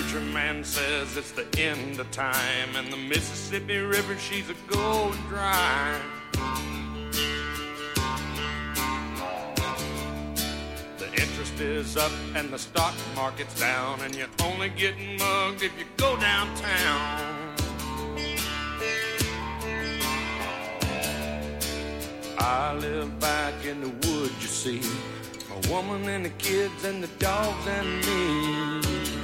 preacher man says it's the end of time, and the Mississippi River, she's a going dry. The interest is up and the stock market's down, and you're only getting mugged if you go downtown. I live back in the woods, you see, a woman and the kids and the dogs and me.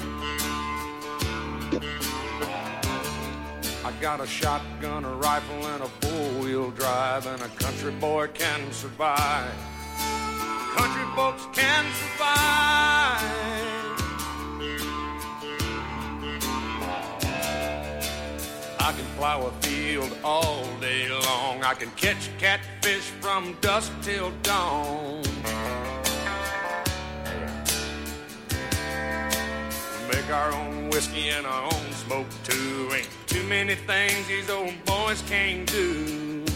I got a shotgun, a rifle, and a four-wheel drive, and a country boy can survive. Country folks can survive. I can plow a field all day long. I can catch catfish from dusk till dawn. Make our own whiskey and our own smoke too. Ain't too many things these old boys can't do.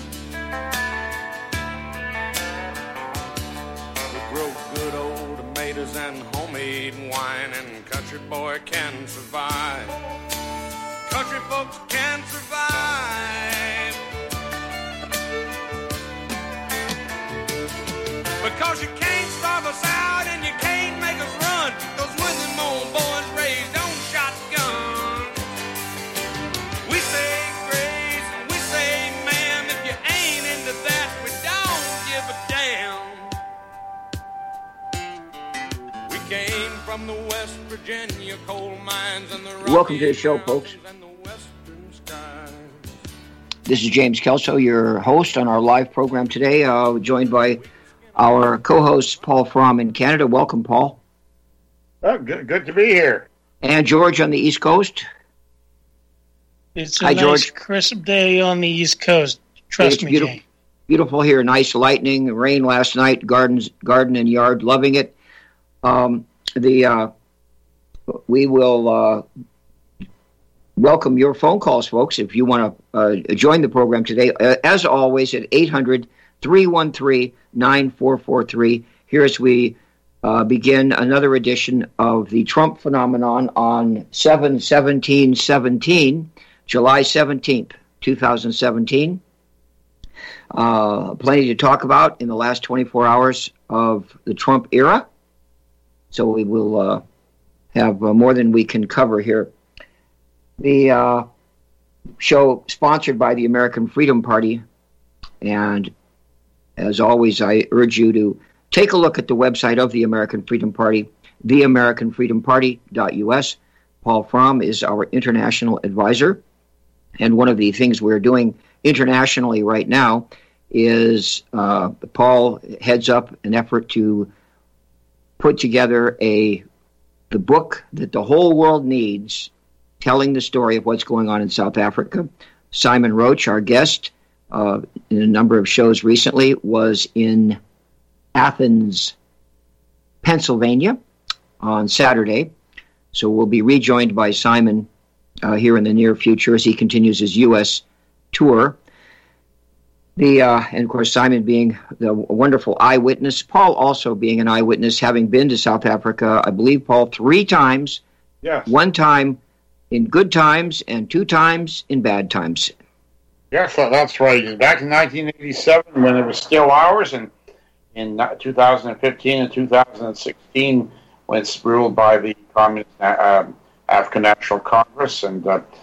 We grow good old tomatoes and homemade wine, and country boy can survive. Country folks can survive. Because you can't starve us out and you can't make us run. Those William old boys raised on shotgun. We say grace and we say ma'am. If you ain't into that, we don't give a damn. We came from the West Virginia coal mines and the Welcome to the show, folks. This is James Kelso, your host on our live program today, joined by our co-host, Paul Fromm in Canada. Welcome, Paul. Oh, good to be here. And George on the East Coast. It's a nice, crisp day on the East Coast. Trust me, James. Beautiful here. Nice lightning, rain last night, garden and yard, loving it. We will welcome your phone calls, folks, if you want to join the program today. As always, at 800-313-9443. Here as we begin another edition of the Trump Phenomenon on 7/17/17, July 17th, 2017. Plenty to talk about in the last 24 hours of the Trump era. So we will have more than we can cover here. The show sponsored by the American Freedom Party, and as always, I urge you to take a look at the website of the American Freedom Party, theamericanfreedomparty.us. Paul Fromm is our international advisor, and one of the things we're doing internationally right now is Paul heads up an effort to put together the book that the whole world needs, telling the story of what's going on in South Africa. Simon Roach, our guest in a number of shows recently, was in Athens, Pennsylvania on Saturday. So we'll be rejoined by Simon here in the near future as he continues his U.S. tour. And of course, Simon being the wonderful eyewitness, Paul also being an eyewitness, having been to South Africa, I believe, Paul, 3 times. Yes. 1 time in good times and 2 times in bad times. Yes, that's right. Back in 1987, when it was still ours, and in 2015 and 2016, when it's ruled by the Communist African National Congress, and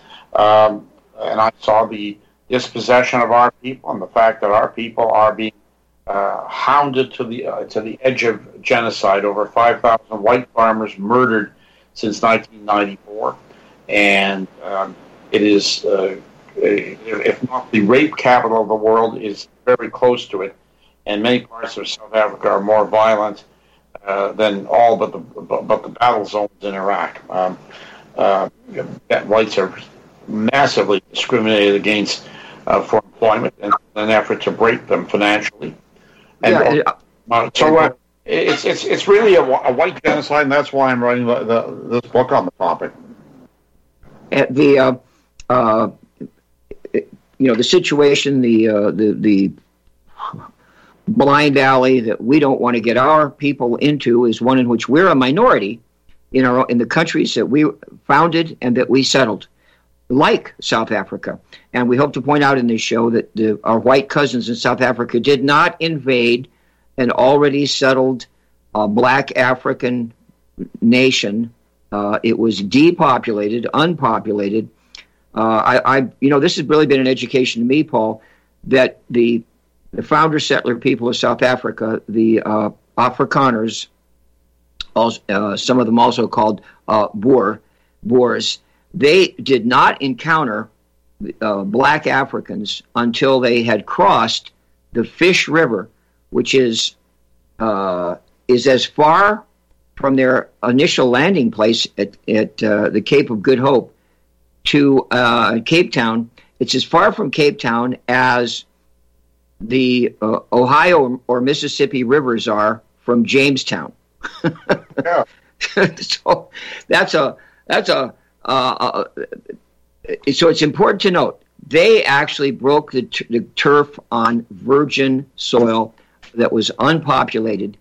I saw the dispossession of our people and the fact that our people are being hounded to the edge of genocide. Over 5,000 white farmers murdered since 1994, and it is, if not the rape capital of the world, is very close to it. And many parts of South Africa are more violent than all but the battle zones in Iraq. Whites are massively discriminated against for employment in an effort to break them financially. And it's really a white genocide, and that's why I'm writing this book on the topic. The situation, the blind alley that we don't want to get our people into is one in which we're a minority in the countries that we founded and that we settled, like South Africa. And we hope to point out in this show that our white cousins in South Africa did not invade an already settled black African nation. It was depopulated, unpopulated. This has really been an education to me, Paul, that the founder settler people of South Africa, the Afrikaners, some of them also called Boers, they did not encounter black Africans until they had crossed the Fish River, which is as far from their initial landing place at the Cape of Good Hope to Cape Town. It's as far from Cape Town as the Ohio or Mississippi rivers are from Jamestown. Yeah. So so it's important to note they actually broke the turf on virgin soil that was unpopulated.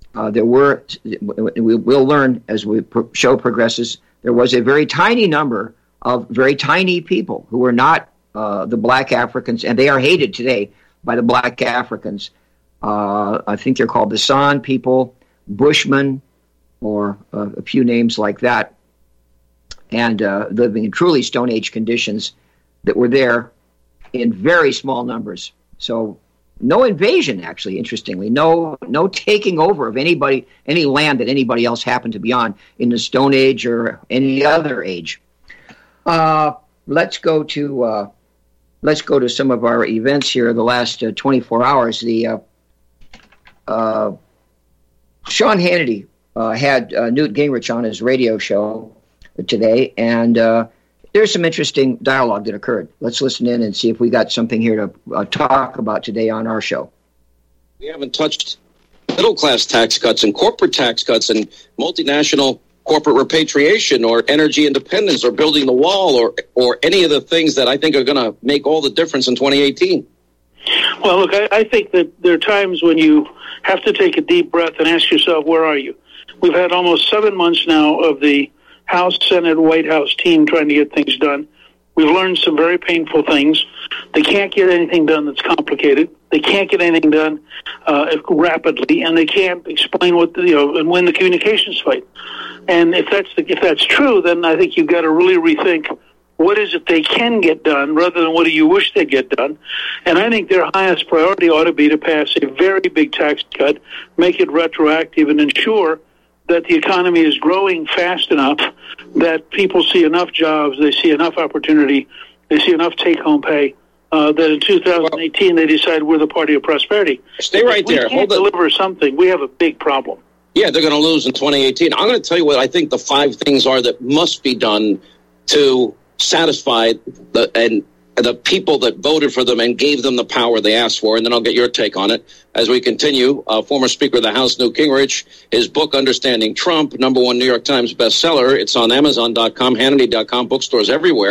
We'll learn as the show progresses, there was a very tiny number of very tiny people who were not the black Africans, and they are hated today by the black Africans. I think they're called the San people, Bushmen, or a few names like that, and living in truly Stone Age conditions that were there in very small numbers. So no invasion, actually, interestingly. No taking over of any land that anybody else happened to be on in the Stone Age or any other age. Let's go to some of our events here the last 24 hours. The Sean Hannity had Newt Gingrich on his radio show today, and there's some interesting dialogue that occurred. Let's listen in and see if we got something here to talk about today on our show. We haven't touched middle-class tax cuts and corporate tax cuts and multinational corporate repatriation or energy independence or building the wall or any of the things that I think are going to make all the difference in 2018. Well, look, I think that there are times when you have to take a deep breath and ask yourself, where are you? We've had almost 7 months now of the House, Senate, White House team trying to get things done. We've learned some very painful things. They can't get anything done that's complicated. They can't get anything done rapidly, and they can't explain and win the communications fight. And if that's true, then I think you've got to really rethink what is it they can get done rather than what do you wish they'd get done. And I think their highest priority ought to be to pass a very big tax cut, make it retroactive, and ensure that the economy is growing fast enough that people see enough jobs, they see enough opportunity, they see enough take-home pay, that in 2018 they decide we're the party of prosperity. Stay right there. If we can't deliver something, we have a big problem. Yeah, they're going to lose in 2018. I'm going to tell you what I think the 5 things are that must be done to satisfy the people that voted for them and gave them the power they asked for, and then I'll get your take on it as we continue. Former Speaker of the House, Newt Gingrich, his book, Understanding Trump, #1 New York Times bestseller. It's on Amazon.com, Hannity.com, bookstores everywhere.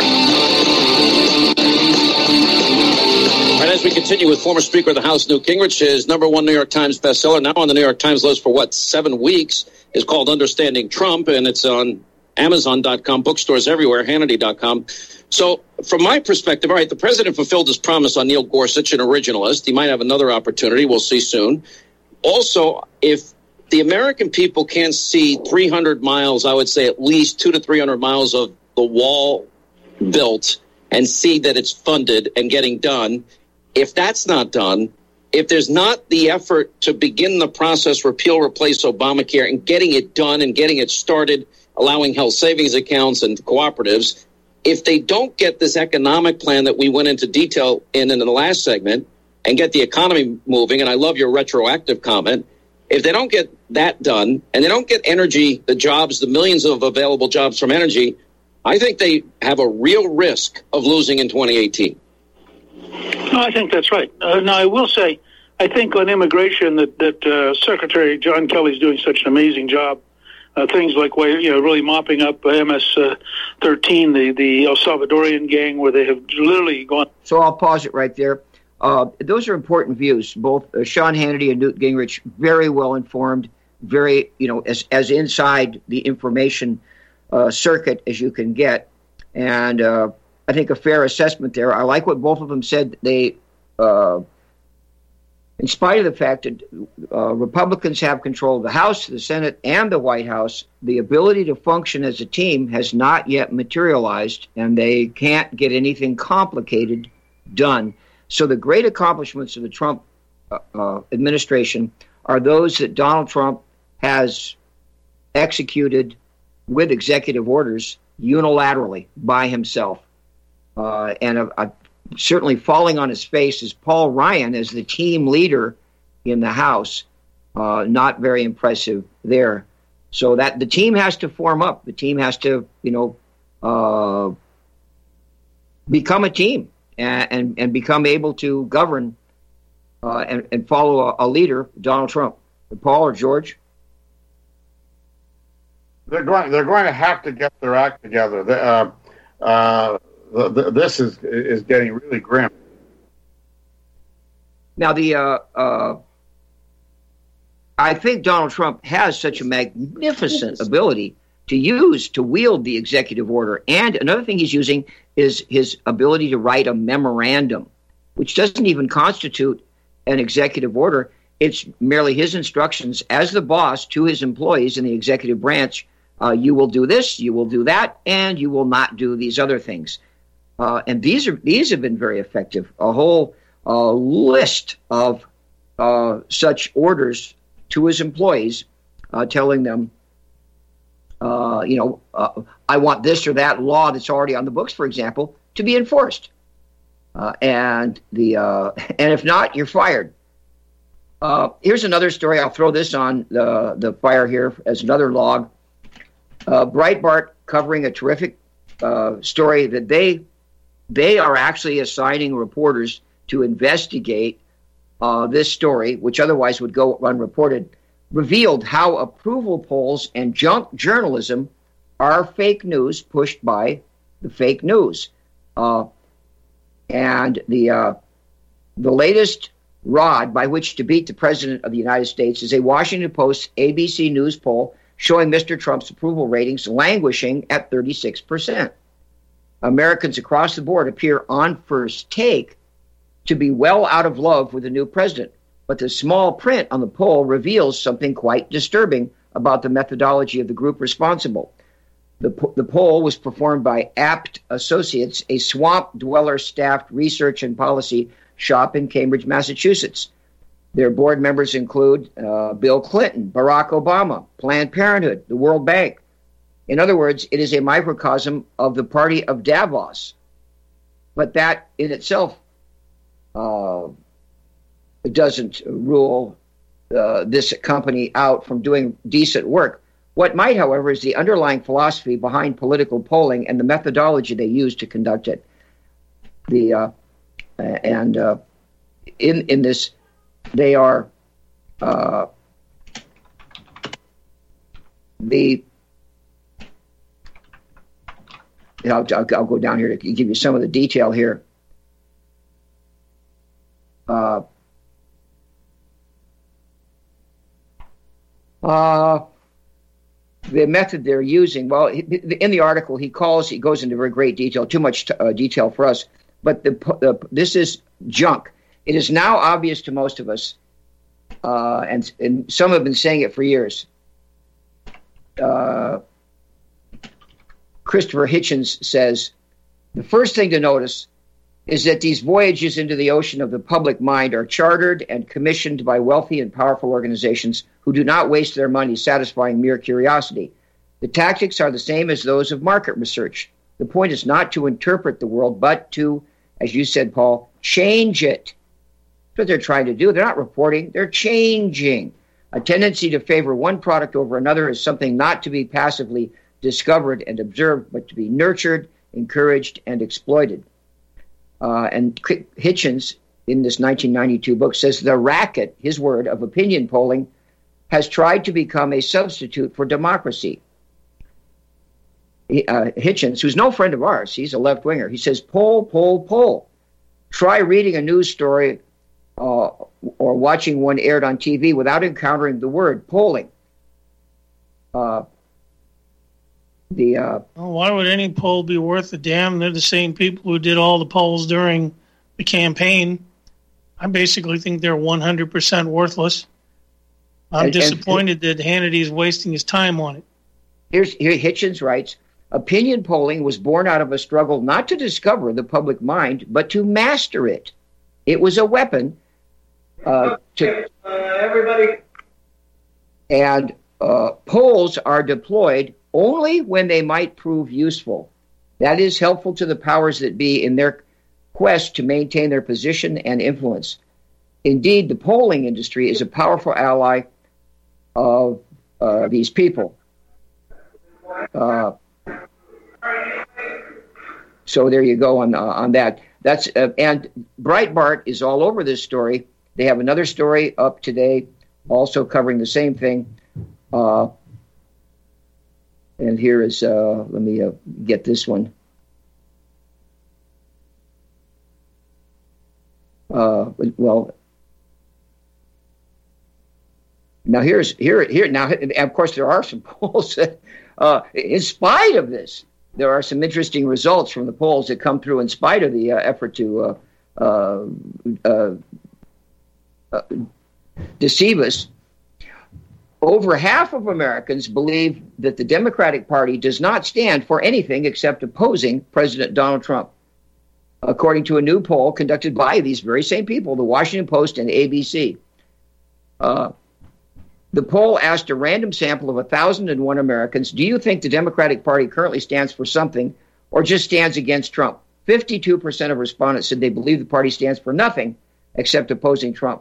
And as we continue with former Speaker of the House, Newt Gingrich, his #1 New York Times bestseller, now on the New York Times list for 7 weeks, is called Understanding Trump, and it's on Amazon.com, bookstores everywhere, Hannity.com. So from my perspective, all right, the president fulfilled his promise on Neil Gorsuch, an originalist. He might have another opportunity. We'll see soon. Also, if the American people can't see 300 miles, I would say at least 200 to 300 miles of the wall built and see that it's funded and getting done, if that's not done, if there's not the effort to begin the process, repeal, replace Obamacare, and getting it done and getting it started, allowing health savings accounts and cooperatives, if they don't get this economic plan that we went into detail in the last segment and get the economy moving, and I love your retroactive comment, if they don't get that done and they don't get energy, the jobs, the millions of available jobs from energy, I think they have a real risk of losing in 2018. No, I think that's right. Now, I will say, I think on immigration that Secretary John Kelly's doing such an amazing job. Things like really mopping up MS-13, the El Salvadorian gang, where they have literally gone. So I'll pause it right there. Those are important views. Both Sean Hannity and Newt Gingrich, very well informed, very, as inside the information circuit as you can get. And I think a fair assessment there. I like what both of them said. They, in spite of the fact that Republicans have control of the House, the Senate, and the White House, the ability to function as a team has not yet materialized, and they can't get anything complicated done. So the great accomplishments of the Trump administration are those that Donald Trump has executed with executive orders unilaterally by himself. And certainly falling on his face is Paul Ryan as the team leader in the House. Not very impressive there. So that the team has to form up. The team has to, become a team and become able to govern and follow a leader, Donald Trump. Paul or George? They're going to have to get their act together. This is getting really grim. Now, I think Donald Trump has such a magnificent ability to wield the executive order. And another thing he's using is his ability to write a memorandum, which doesn't even constitute an executive order. It's merely his instructions as the boss to his employees in the executive branch. You will do this, you will do that, and you will not do these other things. And these have been very effective. A whole list of such orders to his employees, telling them, I want this or that law that's already on the books, for example, to be enforced. And if not, you're fired. Here's another story. I'll throw this on the fire here as another log. Breitbart covering a terrific story that they are actually assigning reporters to investigate this story, which otherwise would go unreported, revealed how approval polls and junk journalism are fake news pushed by the fake news. And the latest rod by which to beat the President of the United States is a Washington Post ABC News poll showing Mr. Trump's approval ratings languishing at 36%. Americans across the board appear on first take to be well out of love with the new president. But the small print on the poll reveals something quite disturbing about the methodology of the group responsible. The poll was performed by Apt Associates, a swamp dweller-staffed research and policy shop in Cambridge, Massachusetts. Their board members include Bill Clinton, Barack Obama, Planned Parenthood, the World Bank. In other words, it is a microcosm of the party of Davos. But that in itself doesn't rule this company out from doing decent work. What might, however, is the underlying philosophy behind political polling and the methodology they use to conduct it. In this, they are I'll go down here to give you some of the detail here. The method they're using, well, in the article he goes into very great detail, too much detail for us, but this is junk. It is now obvious to most of us, and some have been saying it for years. Christopher Hitchens says, the first thing to notice is that these voyages into the ocean of the public mind are chartered and commissioned by wealthy and powerful organizations who do not waste their money satisfying mere curiosity. The tactics are the same as those of market research. The point is not to interpret the world, but to, as you said, Paul, change it. That's what they're trying to do. They're not reporting, they're changing. A tendency to favor one product over another is something not to be passively discovered and observed, but to be nurtured, encouraged, and exploited. And Hitchens, in this 1992 book, says the racket, his word, of opinion polling has tried to become a substitute for democracy. Hitchens, who's no friend of ours, he's a left-winger, he says, poll. Try reading a news story or watching one aired on TV without encountering the word polling. Why would any poll be worth a damn? They're the same people who did all the polls during the campaign. I basically think they're 100% worthless. I'm disappointed that Hannity's wasting his time on it. Here Hitchens writes, opinion polling was born out of a struggle not to discover the public mind, but to master it. It was a weapon everybody. And polls are deployed only when they might prove useful. That is helpful to the powers that be in their quest to maintain their position and influence. Indeed, the polling industry is a powerful ally of these people. So there you go on that. That's and Breitbart is all over this story. They have another story up today, also covering the same thing. And here is, let me get this one. Well, now here. Now, of course, there are some polls that, in spite of this, there are some interesting results from the polls that come through in spite of the effort to deceive us. Over half of Americans believe that the Democratic Party does not stand for anything except opposing President Donald Trump, according to a new poll conducted by these very same people, the Washington Post and ABC. The poll asked a random sample of 1,001 Americans, do you think the Democratic Party currently stands for something or just stands against Trump? 52% of respondents said they believe the party stands for nothing except opposing Trump.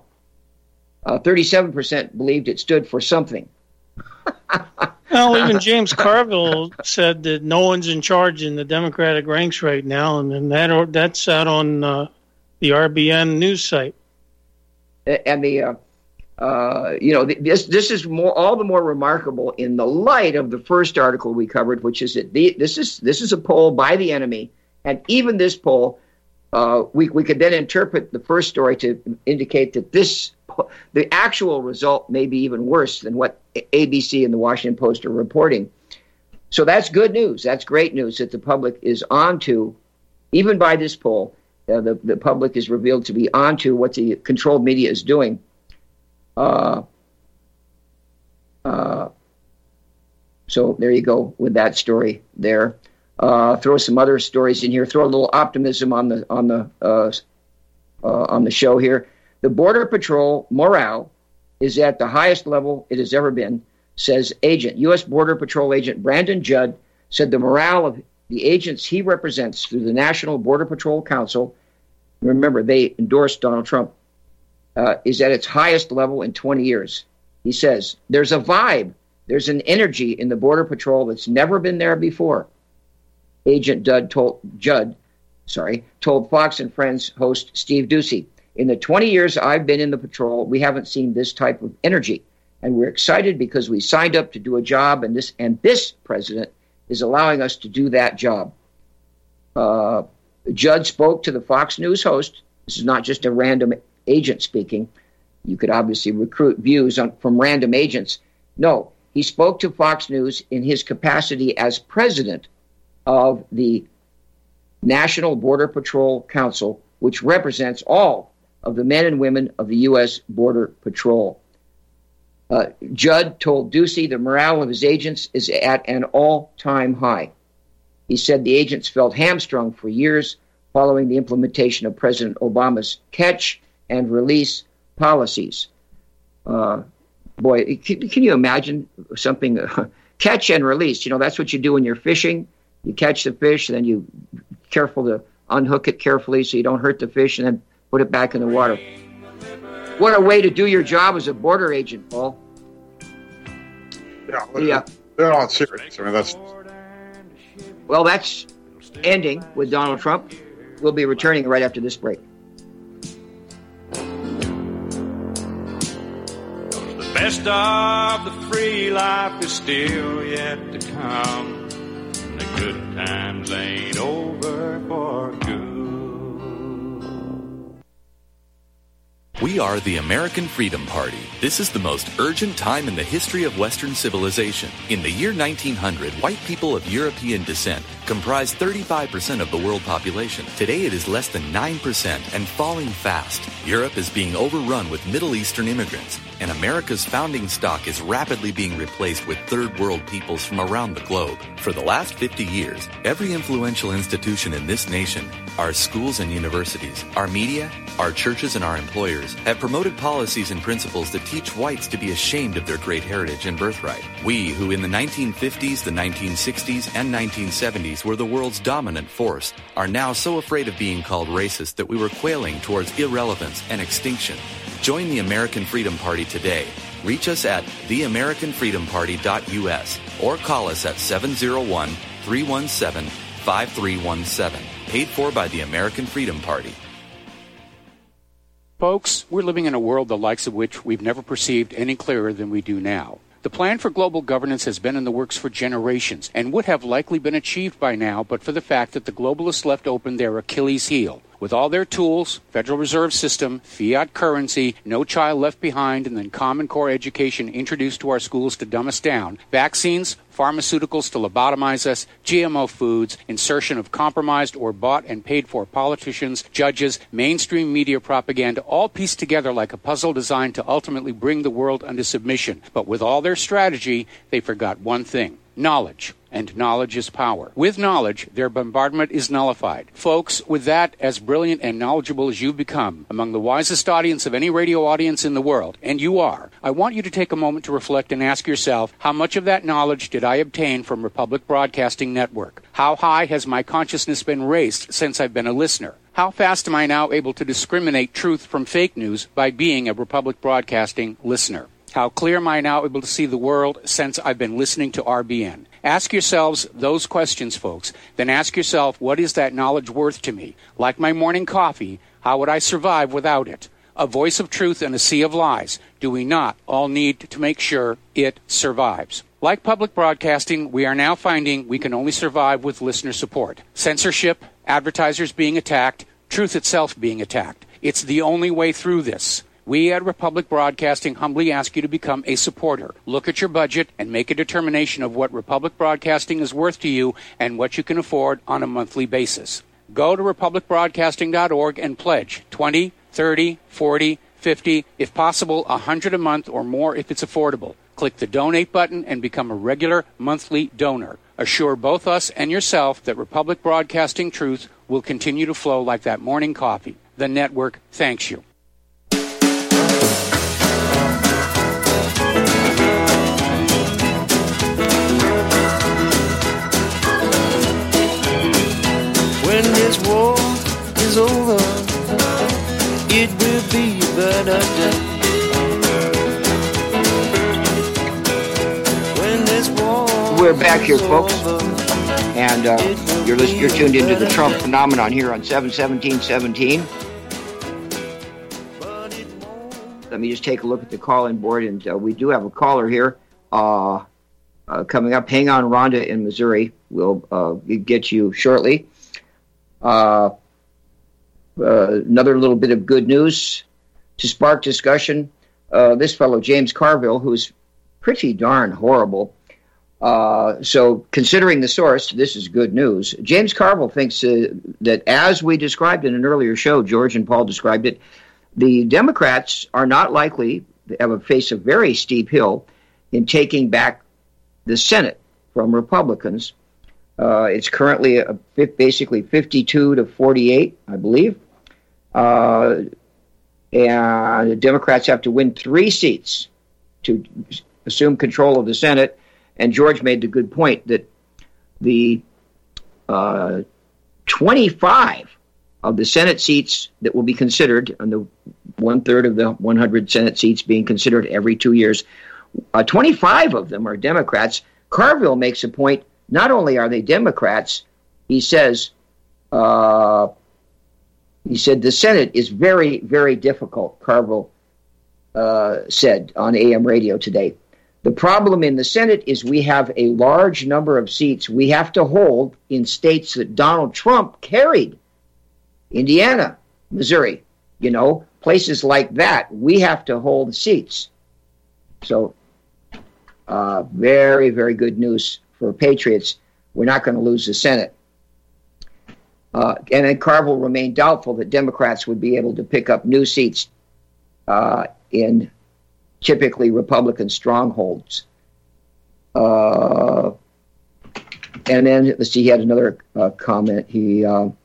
37% believed it stood for something. Well, even James Carville said that no one's in charge in the Democratic ranks right now, and that's out on the RBN news site. And this is all the more remarkable in the light of the first article we covered, which is that this is a poll by the enemy, and even this poll, we could then interpret the first story to indicate that the actual result may be even worse than what ABC and the Washington Post are reporting. So that's good news. That's great news that the public is onto, even by this poll, the public is revealed to be onto what the controlled media is doing. So there you go with that story there. Throw some other stories in here. Throw a little optimism on the show here. The Border Patrol morale is at the highest level it has ever been, says U.S. Border Patrol agent Brandon Judd said the morale of the agents he represents through the National Border Patrol Council, remember they endorsed Donald Trump, is at its highest level in 20 years. He says, there's a vibe, there's an energy in the Border Patrol that's never been there before. Agent Judd told Fox and Friends host Steve Doocy, in the 20 years I've been in the patrol, we haven't seen this type of energy. And we're excited because we signed up to do a job, and this president is allowing us to do that job. Judd spoke to the Fox News host. This is not just a random agent speaking. You could obviously recruit views from random agents. No, he spoke to Fox News in his capacity as president of the National Border Patrol Council, which represents all of the men and women of the U.S. Border Patrol. Judd told Doocy the morale of his agents is at an all-time high. He said the agents felt hamstrung for years following the implementation of President Obama's catch and release policies. Boy, can you imagine something, catch and release? That's what you do when you're fishing. You catch the fish, and then you careful to unhook it carefully so you don't hurt the fish, and then put it back in the water. What a way to do your job as a border agent, Paul. Yeah. They're not serious. I mean, that's ending with Donald Trump. We'll be returning right after this break. The best of the free life is still yet to come. The good times ain't over for good. We are the American Freedom Party. This is the most urgent time in the history of Western civilization. In the year 1900, white people of European descent comprised 35% of the world population. Today it is less than 9% and falling fast. Europe is being overrun with Middle Eastern immigrants, and America's founding stock is rapidly being replaced with third world peoples from around the globe. For the last 50 years, every influential institution in this nation, our schools and universities, our media, our churches, and our employers have promoted policies and principles that teach whites to be ashamed of their great heritage and birthright. We, who in the 1950s, the 1960s, and 1970s were the world's dominant force, are now so afraid of being called racist that we were quailing towards irrelevance and extinction. Join the American Freedom Party today. Reach us at theamericanfreedomparty.us or call us at 701-317-5317. Paid for by the American Freedom Party. Folks, we're living in a world the likes of which we've never perceived any clearer than we do now. The plan for global governance has been in the works for generations and would have likely been achieved by now but for the fact that the globalists left open their Achilles heel. With all their tools, Federal Reserve System, fiat currency, no child left behind, and then Common Core education introduced to our schools to dumb us down, vaccines, pharmaceuticals to lobotomize us, GMO foods, insertion of compromised or bought and paid for politicians, judges, mainstream media propaganda, all pieced together like a puzzle designed to ultimately bring the world under submission. But with all their strategy, they forgot one thing: knowledge. And knowledge is power. With knowledge, their bombardment is nullified. Folks, with that, as brilliant and knowledgeable as you've become, among the wisest audience of any radio audience in the world, and you are, I want you to take a moment to reflect and ask yourself, how much of that knowledge did I obtain from Republic Broadcasting Network? How high has my consciousness been raised since I've been a listener? How fast am I now able to discriminate truth from fake news by being a Republic Broadcasting listener? How clear am I now able to see the world since I've been listening to RBN? Ask yourselves those questions, folks. Then ask yourself, what is that knowledge worth to me? Like my morning coffee, how would I survive without it? A voice of truth in a sea of lies. Do we not all need to make sure it survives? Like public broadcasting, we are now finding we can only survive with listener support. Censorship, advertisers being attacked, truth itself being attacked. It's the only way through this. We at Republic Broadcasting humbly ask you to become a supporter. Look at your budget and make a determination of what Republic Broadcasting is worth to you and what you can afford on a monthly basis. Go to republicbroadcasting.org and pledge $20, $30, $40, $50, if possible, $100 a month or more if it's affordable. Click the donate button and become a regular monthly donor. Assure both us and yourself that Republic Broadcasting truth will continue to flow like that morning coffee. The network thanks you. When this war is over, it will be a better day. When this war We're back here, folks, and you're tuned into the Trump phenomenon here on 71717. Let me just take a look at the call-in board, and we do have a caller here coming up. Hang on, Rhonda in Missouri. We'll get you shortly. Another little bit of good news to spark discussion. This fellow, James Carville, who's pretty darn horrible. So considering the source, this is good news. James Carville thinks that, as we described in an earlier show, George and Paul described it, the Democrats are not likely to face a very steep hill in taking back the Senate from Republicans. It's currently basically 52 to 48, I believe. And the Democrats have to win 3 seats to assume control of the Senate. And George made the good point that the 25 of the Senate seats that will be considered, and the 1/3 of the 100 Senate seats being considered every 2 years, 25 of them are Democrats. Carville makes a point. Not only are they Democrats, he said the Senate is very, very difficult, Carville said on AM radio today. The problem in the Senate is we have a large number of seats we have to hold in states that Donald Trump carried. Indiana, Missouri, places like that, we have to hold seats. So very, very good news for Patriots. We're not going to lose the Senate. And then Carville remained doubtful that Democrats would be able to pick up new seats in typically Republican strongholds. And then, let's see, he had another comment. He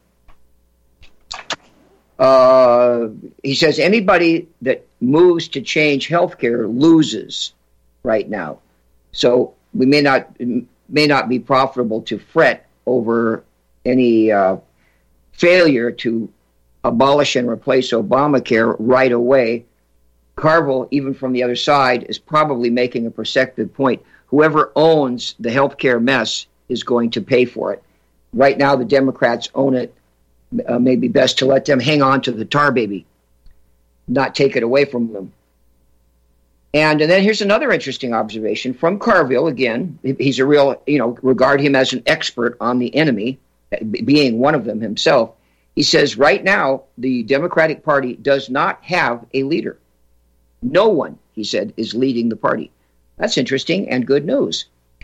says anybody that moves to change healthcare loses right now. So we may not be profitable to fret over any failure to abolish and replace Obamacare right away. Carville, even from the other side, is probably making a perceptive point. Whoever owns the healthcare mess is going to pay for it. Right now, the Democrats own it. Maybe best to let them hang on to the tar baby, not take it away from them. And then here's another interesting observation from Carville. Again, he's a real, regard him as an expert on the enemy, being one of them himself. He says right now, the Democratic Party does not have a leader. No one, he said, is leading the party. That's interesting and good news.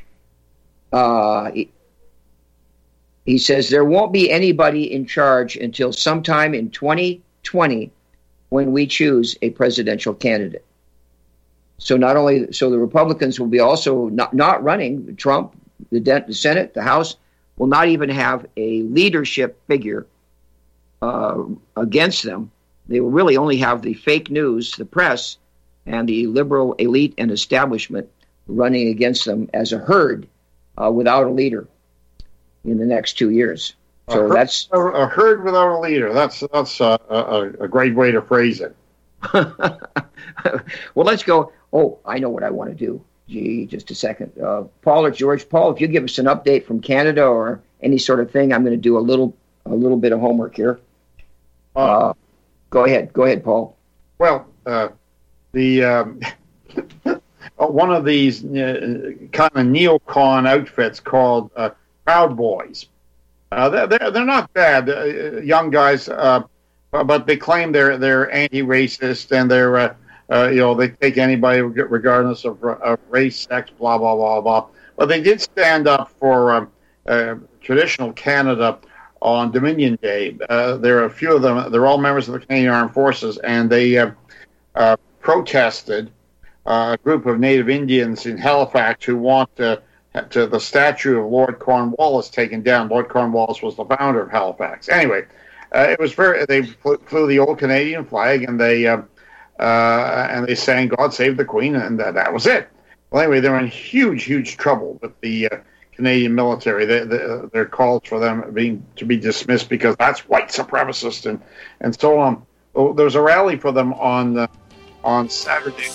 He says there won't be anybody in charge until sometime in 2020 when we choose a presidential candidate. So the Republicans will be also not running. Trump, the Senate, the House will not even have a leadership figure against them. They will really only have the fake news, the press, and the liberal elite and establishment running against them as a herd without a leader in the next 2 years. So that's a herd without a leader. That's a great way to phrase it. Well, let's go. Oh, I know what I want to do. Gee, just a second. Paul or George. Paul, if you give us an update from Canada or any sort of thing, I'm going to do a little bit of homework here. Go ahead, Paul. Well, the one of these kind of neocon outfits called Proud Boys. They're not bad, young guys, but they claim they're anti-racist and they're they take anybody regardless of race, sex, blah blah blah blah. But they did stand up for traditional Canada on Dominion Day. There are a few of them. They're all members of the Canadian Armed Forces, and they protested a group of Native Indians in Halifax who want the statue of Lord Cornwallis taken down. Lord Cornwallis was the founder of Halifax. Anyway, it was they flew the old Canadian flag and they sang "God Save the Queen," and that was it. Well, anyway, they're in huge trouble with the Canadian military. There are calls for them to be dismissed because that's white supremacist and so on. Well, there was a rally for them on Saturday.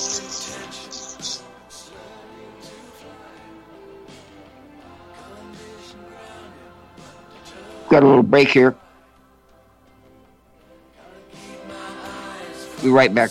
Got a little break here. We'll be right back.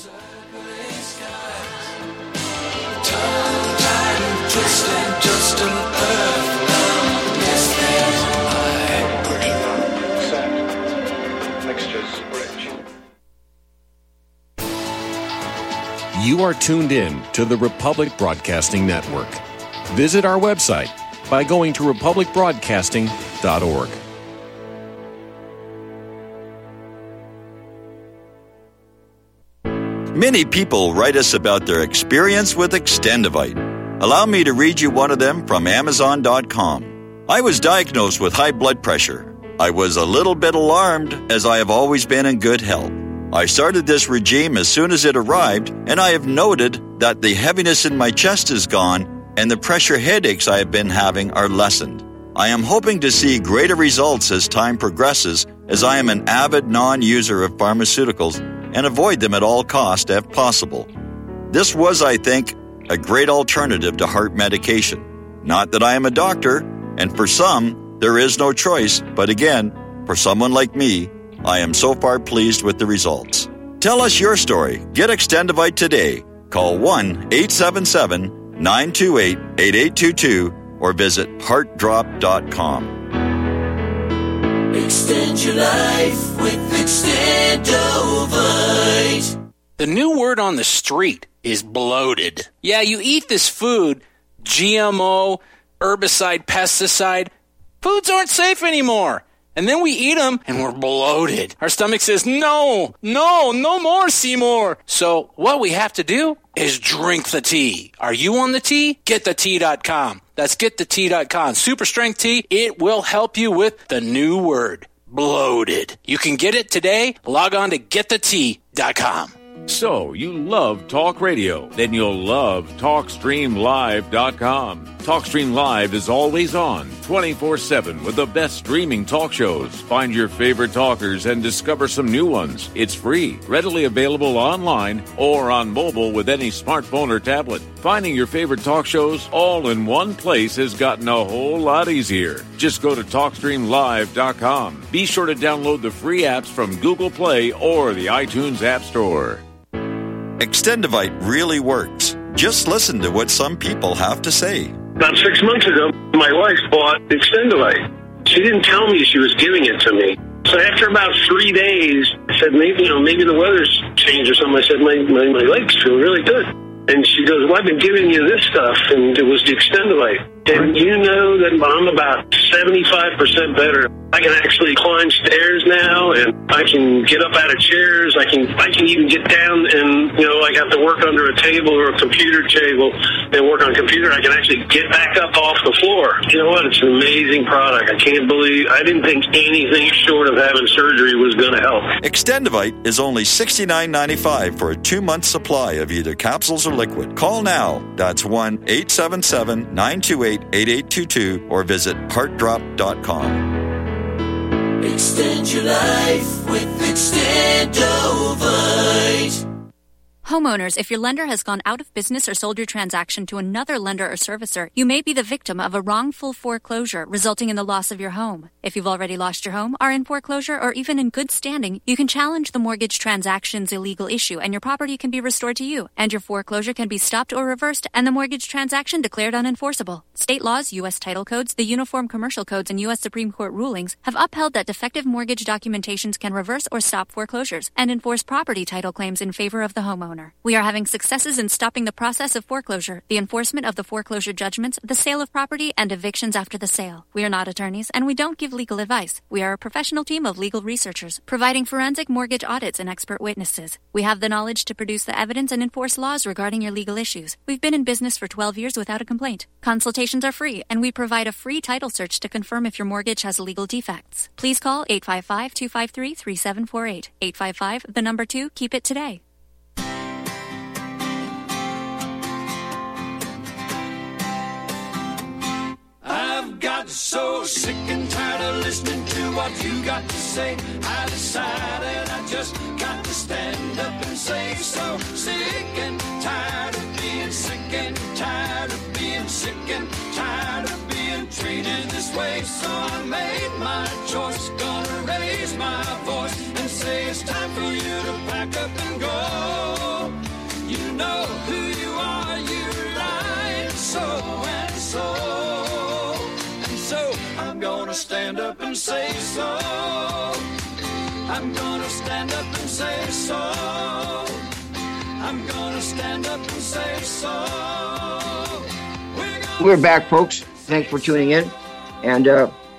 You are tuned in to the Republic Broadcasting Network. Visit our website by going to republicbroadcasting.org. Many people write us about their experience with Extendivite. Allow me to read you one of them from Amazon.com. I was diagnosed with high blood pressure. I was a little bit alarmed as I have always been in good health. I started this regime as soon as it arrived, and I have noted that the heaviness in my chest is gone and the pressure headaches I have been having are lessened. I am hoping to see greater results as time progresses, as I am an avid non-user of pharmaceuticals and avoid them at all costs if possible. This was, I think, a great alternative to heart medication. Not that I am a doctor, and for some, there is no choice, but again, for someone like me, I am so far pleased with the results. Tell us your story. Get Extendivite today. Call 1-877-928-8822 or visit heartdrop.com. Extend your life with Extendovite. The new word on the street is bloated. Yeah, you eat this food, GMO, herbicide, pesticide. Foods aren't safe anymore. And then we eat them and we're bloated. Our stomach says, no more, Seymour. So what we have to do is drink the tea. Are you on the tea? GetTheTea.com. That's GetTheTea.com. Super strength tea. It will help you with the new word, bloated. You can get it today. Log on to GetTheTea.com. So, you love talk radio? Then you'll love TalkStreamLive.com. TalkStream Live is always on, 24/7, with the best streaming talk shows. Find your favorite talkers and discover some new ones. It's free, readily available online or on mobile with any smartphone or tablet. Finding your favorite talk shows all in one place has gotten a whole lot easier. Just go to TalkStreamLive.com. Be sure to download the free apps from Google Play or the iTunes App Store. Extendovite really works. Just listen to what some people have to say. About 6 months ago, my wife bought Extendovite. She didn't tell me she was giving it to me. So after about 3 days, I said, maybe the weather's changed or something. I said, my legs feel really good. And she goes, well, I've been giving you this stuff, and it was the Extendovite. And you know that I'm about 75% better. I can actually climb stairs now, and I can get up out of chairs. I can even get down and, like have to work under a table or a computer table and work on a computer. I can actually get back up off the floor. You know what? It's an amazing product. I didn't think anything short of having surgery was going to help. Extendovite is only $69.95 for a 2-month supply of either capsules or liquid. Call now. That's 1-877-928-8822 or visit heartdrop.com. Extend your life with Extendovite. Homeowners, if your lender has gone out of business or sold your transaction to another lender or servicer, you may be the victim of a wrongful foreclosure resulting in the loss of your home. If you've already lost your home, are in foreclosure, or even in good standing, you can challenge the mortgage transaction's illegal issue and your property can be restored to you, and your foreclosure can be stopped or reversed and the mortgage transaction declared unenforceable. State laws, U.S. title codes, the Uniform Commercial Codes, and U.S. Supreme Court rulings have upheld that defective mortgage documentations can reverse or stop foreclosures and enforce property title claims in favor of the homeowner. We are having successes in stopping the process of foreclosure, the enforcement of the foreclosure judgments, the sale of property, and evictions after the sale. We are not attorneys, and we don't give legal advice. We are a professional team of legal researchers, providing forensic mortgage audits and expert witnesses. We have the knowledge to produce the evidence and enforce laws regarding your legal issues. We've been in business for 12 years without a complaint. Consultations are free, and we provide a free title search to confirm if your mortgage has legal defects. Please call 855-253-3748. 855, 2, keep it today. I've got so sick and tired of listening to what you got to say. I decided I just got to stand up and say so. Sick and tired of being sick and tired of being sick and tired of being treated this way. So I made my choice, gonna raise my voice and say it's time for you to pack up and go. You know who you are, you lied so and so. So I'm gonna stand up and say so. I'm gonna stand up and say so. I'm gonna stand up and say so. We're back, folks. Thanks for tuning in. And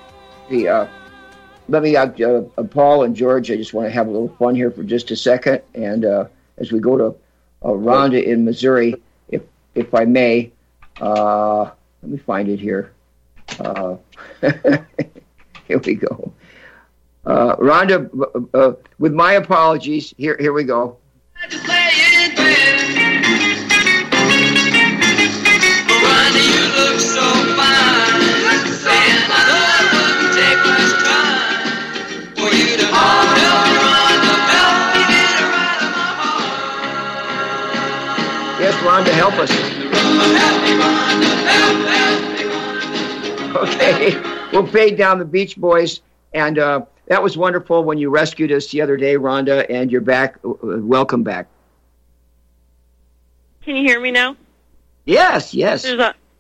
let me, Paul and George, I just want to have a little fun here for just a second. And as we go to Rhonda in Missouri, if I may, let me find it here. Here we go. Rhonda, with my apologies, here we go. Rhonda, you look so fine. Saying I know it wouldn't take much time for you to help me run the belt, get it right on my heart. Yes, Rhonda, help us. Help me, Rhonda, help me. Okay, we'll fade down the Beach Boys, and that was wonderful when you rescued us the other day, Rhonda, and you're back. Welcome back. Can you hear me now? Yes. Yeah,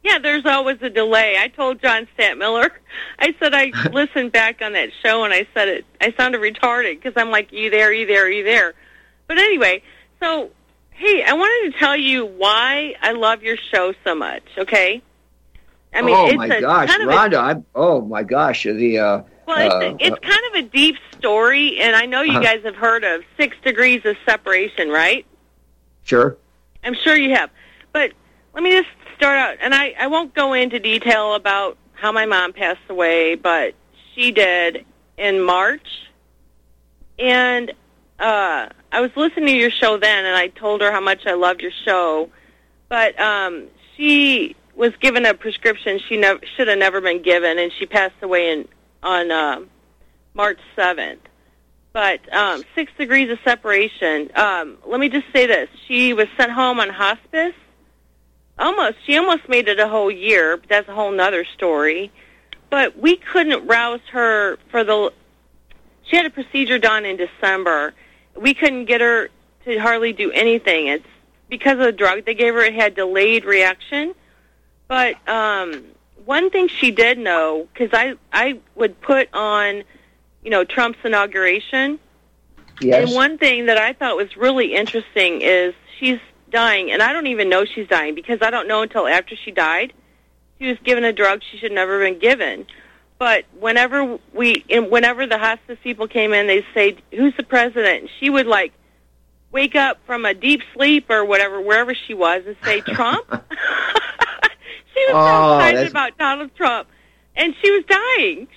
Yeah, there's always a delay. I told John Stantmiller, I said I listened back on that show and I said I sounded retarded because I'm like, you there. But anyway, so, hey, I wanted to tell you why I love your show so much, okay? I mean, oh, my gosh, Rhonda, oh, my gosh. Well, it's kind of a deep story, and I know you guys have heard of 6 degrees of separation, right? Sure. I'm sure you have. But let me just start out, and I won't go into detail about how my mom passed away, but she did in March. And I was listening to your show then, and I told her how much I loved your show. But she was given a prescription she should have never been given, and she passed away on March 7th. But 6 degrees of separation. Let me just say this. She was sent home on hospice. She almost made it a whole year, but that's a whole nother story. But we couldn't rouse her she had a procedure done in December. We couldn't get her to hardly do anything. It's because of the drug they gave her, it had delayed reaction. But one thing she did know, because I would put on, Trump's inauguration. Yes. And one thing that I thought was really interesting is she's dying, and I don't even know she's dying because I don't know until after she died. She was given a drug she should never have been given. But whenever the hospice people came in, they'd say, "Who's the president?" And she would wake up from a deep sleep or whatever, wherever she was, and say, "Trump." She was so excited about Donald Trump, and she was dying.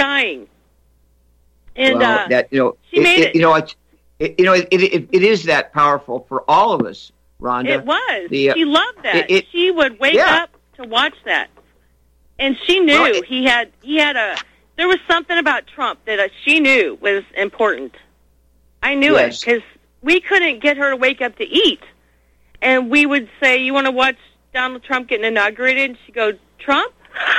And she made it. It is that powerful for all of us, Rhonda. It was. She loved that. She would wake up to watch that, and she knew there was something about Trump that she knew was important. I knew it because we couldn't get her to wake up to eat, and we would say, "You want to watch Donald Trump getting inaugurated?" And she'd go, "Trump."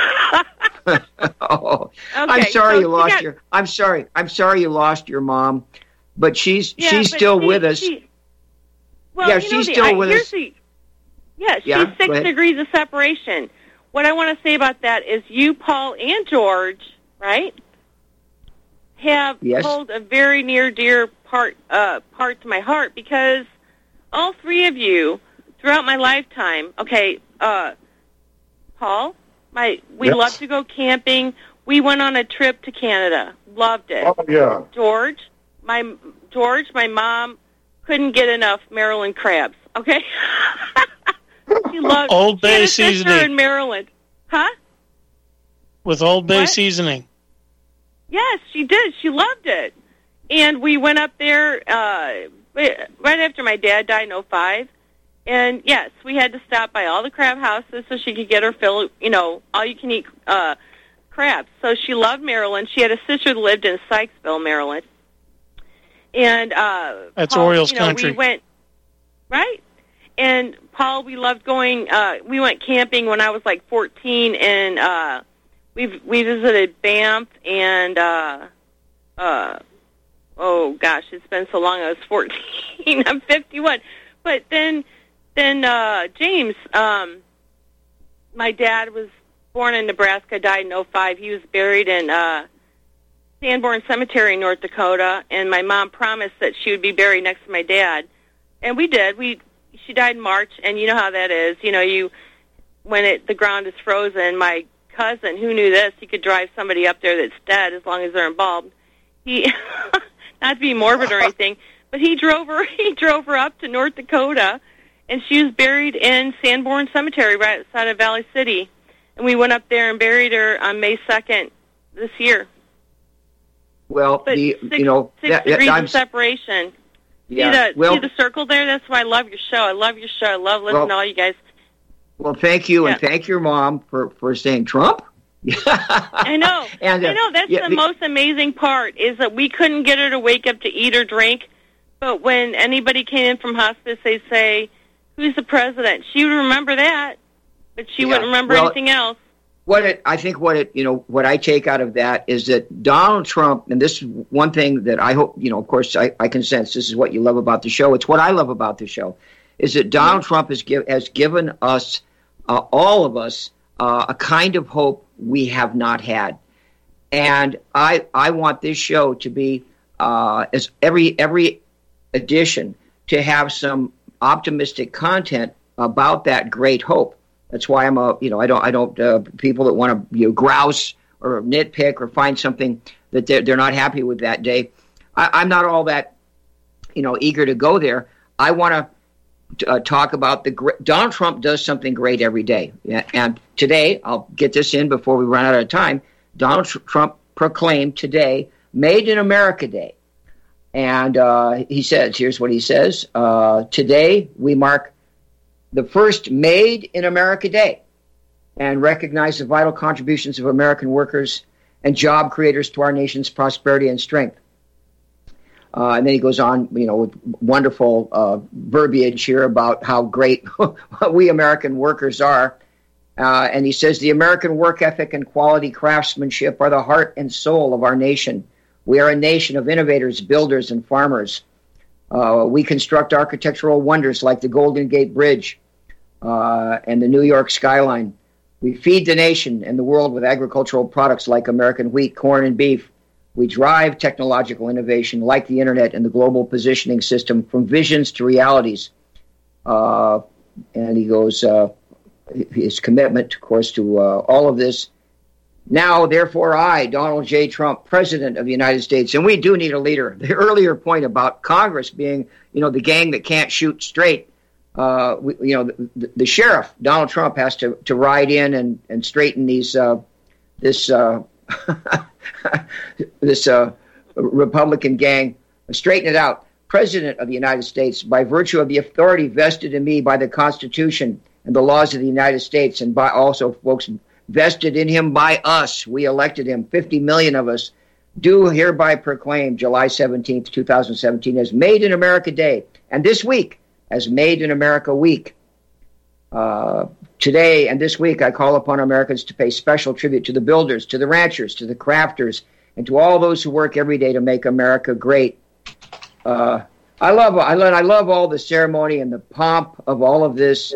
Oh, okay, I'm sorry you lost your. I'm sorry you lost your mom, but she's still with us. She's still with us. She's 6 degrees of separation. What I want to say about that is you, Paul, and George, right, have hold a very near dear part to my heart because all 3 of you throughout my lifetime. Okay, Paul. We love to go camping. We went on a trip to Canada. Loved it. Oh, yeah. George, my mom couldn't get enough Maryland crabs. Okay? She loved Old Bay seasoning. Sister in Maryland. Huh? With Old Bay seasoning. Yes, she did. She loved it. And we went up there right after my dad died in 2005. And, yes, we had to stop by all the crab houses so she could get her fill, all-you-can-eat crabs. So she loved Maryland. She had a sister that lived in Sykesville, Maryland. And that's Paul, Orioles country. We went, right? And, Paul, we loved going, we went camping when I was, 14, and we visited Banff and, oh, gosh, it's been so long. I was 14. I'm 51. But then James, my dad was born in Nebraska, died in 2005. He was buried in Sanborn Cemetery in North Dakota, and my mom promised that she would be buried next to my dad. And we did. She died in March, and you know how that is. When the ground is frozen, my cousin, who knew this, he could drive somebody up there that's dead as long as they're embalmed. He, not to be morbid or anything, but he drove her up to North Dakota, and she was buried in Sanborn Cemetery right outside of Valley City. And we went up there and buried her on May 2nd this year. Well, but 6 degrees of separation. Yeah. See the circle there? That's why I love your show. I love your show. I love listening to all you guys. Well, thank you, and thank your mom for saying Trump. I know. I know. That's the most amazing part is that we couldn't get her to wake up to eat or drink. But when anybody came in from hospice, they'd say, "Who's the president?" She would remember that, but she wouldn't remember anything else. What I take out of that is that Donald Trump, and this is one thing that I hope, of course, I can sense this is what you love about the show. It's what I love about the show, is that Donald Trump has given us, all of us, a kind of hope we have not had. And I want this show to be, as every edition, to have some optimistic content about that great hope. That's why I'm I don't people that want to grouse or nitpick or find something that they're not happy with that day. I'm not all that, eager to go there. I want to talk about Donald Trump does something great every day. And today, I'll get this in before we run out of time, Donald Trump proclaimed today Made in America Day. And he says, here's what he says, today we mark the first Made in America Day and recognize the vital contributions of American workers and job creators to our nation's prosperity and strength. And then he goes on, with wonderful verbiage here about how great we American workers are. And he says, the American work ethic and quality craftsmanship are the heart and soul of our nation. We are a nation of innovators, builders, and farmers. We construct architectural wonders like the Golden Gate Bridge and the New York skyline. We feed the nation and the world with agricultural products like American wheat, corn, and beef. We drive technological innovation like the internet and the global positioning system from visions to realities. And he goes, his commitment, of course, to all of this. Now, therefore, I, Donald J. Trump, President of the United States, and we do need a leader. The earlier point about Congress being, the gang that can't shoot straight, the sheriff, Donald Trump, has to ride in and straighten this Republican gang, straighten it out. President of the United States, by virtue of the authority vested in me by the Constitution and the laws of the United States, and by also, folks, vested in him by us. We elected him, 50 million of us, do hereby proclaim July 17th, 2017 as Made in America Day, and this week as Made in America Week. Today and this week, I call upon Americans to pay special tribute to the builders, to the ranchers, to the crafters, and to all those who work every day to make America great. I love all the ceremony and the pomp of all of this.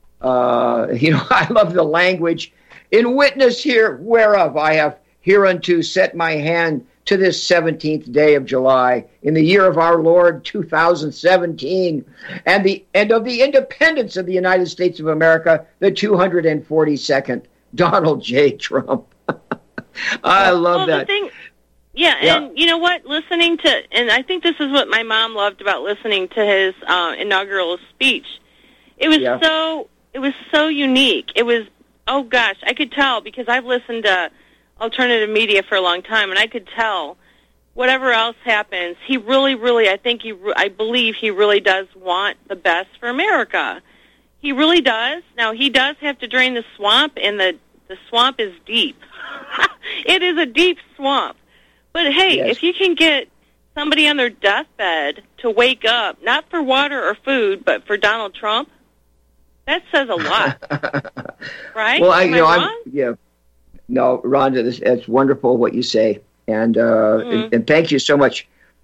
I love the language. In witness here whereof I have hereunto set my hand to this 17th day of July in the year of our Lord 2017 and of the independence of the United States of America, the 242nd. Donald J. Trump. I love that. And you know what? And I think this is what my mom loved about listening to his inaugural speech. It was so unique. It was, oh gosh, I could tell because I've listened to alternative media for a long time, and I could tell whatever else happens, he really, I believe he really does want the best for America. He really does. Now, he does have to drain the swamp, and the swamp is deep. It is a deep swamp. But hey, if you can get somebody on their deathbed to wake up, not for water or food, but for Donald Trump, that says a lot, right? Well, No, Rhonda, it's wonderful what you say, and thank you so much.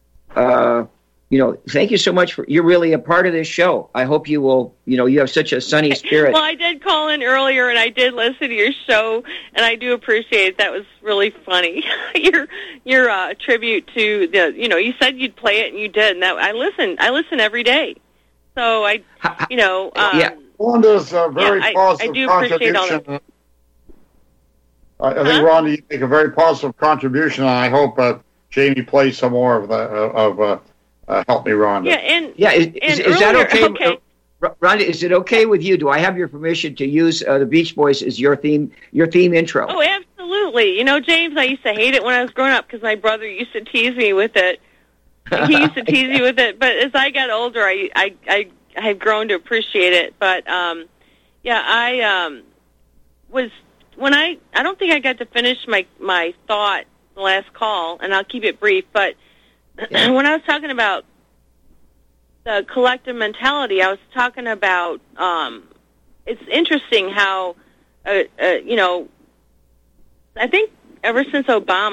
Thank you so much you're really a part of this show. I hope you will. You have such a sunny spirit. Well, I did call in earlier, and I did listen to your show, and I do appreciate it. That was really funny. your tribute to the. You said you'd play it, and you did. And I listen every day. So Rhonda's a very positive I do appreciate all contribution. I think, Rhonda, you make a very positive contribution, and I hope Jamie plays some more of Help Me, Rhonda. Is that okay? Rhonda, is it okay with you? Do I have your permission to use the Beach Boys as your theme intro? Oh, absolutely. James, I used to hate it when I was growing up because my brother used to tease me with it. He used to tease me with it, but as I got older, I have grown to appreciate it. But I don't think I got to finish my thought the last call, and I'll keep it brief. But when I was talking about the collective mentality, I was talking about it's interesting how I think ever since